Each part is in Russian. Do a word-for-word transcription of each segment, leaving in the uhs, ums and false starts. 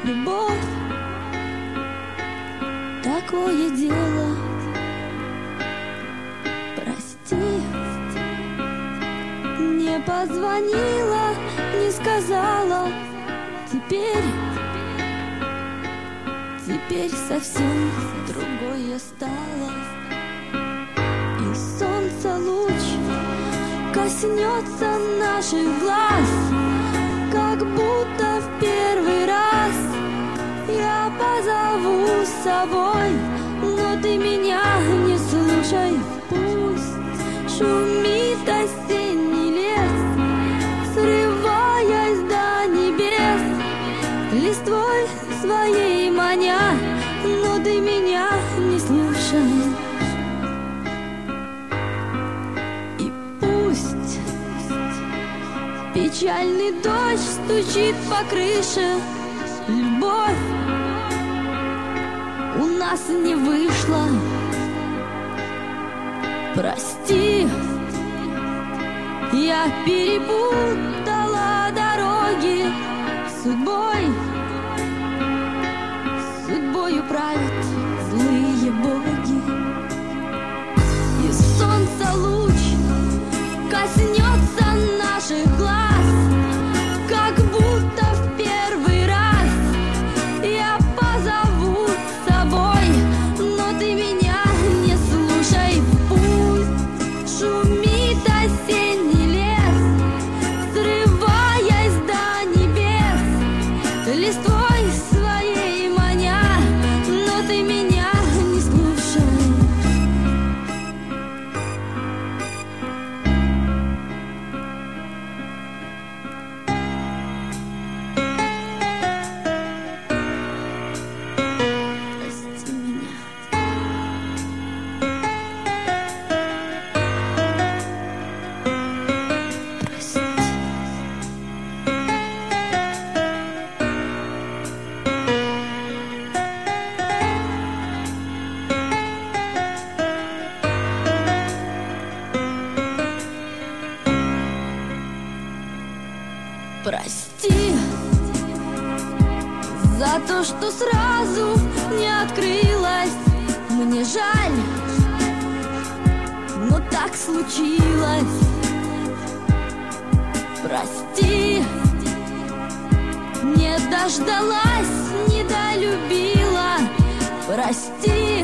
любовь, такое дело. Прости, не позвонила, не сказала. Теперь, теперь совсем другое стало. И солнце луч коснется наших глаз, как будто в первый раз. Я позову с собой, но ты меня не слушай. Пусть шумит осенний лес, срываясь до небес, листвой своей маня, но ты меня не слушай. И пусть печальный дождь стучит по крыше, любовь у нас не вышла. Прости, я перепутала дороги судьбой. Судьбою правят злые боги. И солнце луч коснется наших глаз, как будто в первый раз. Я позову с собой, но ты меня не слушай. Пусть шумит осенний лес, срываясь до небес, листвой своей маня, но ты меня не слушай. Прости меня. Прости. Прости за то, что сразу не открылась. Мне жаль, но так случилось. Прости, не дождалась, не долюбила. Прости,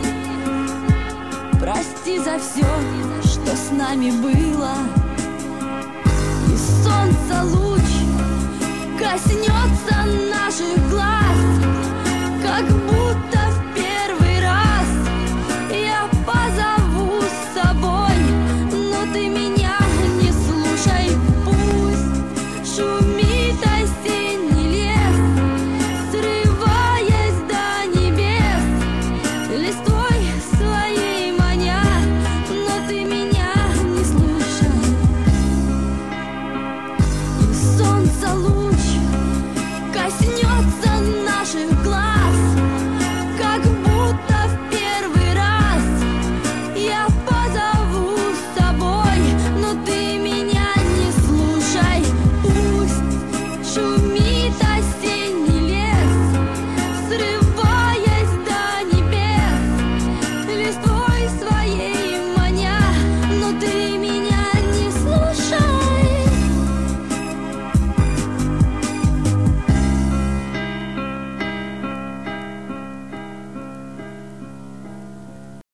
прости за все, что с нами было. И солнце луч коснется наших глаз, как будто в первый раз. Я позову с собой, но ты меня не слушай. Пусть шумит осенний лес, срываясь до небес, листвой своей маня, но ты меня не слушай. И солнце луч коснется наших глаз,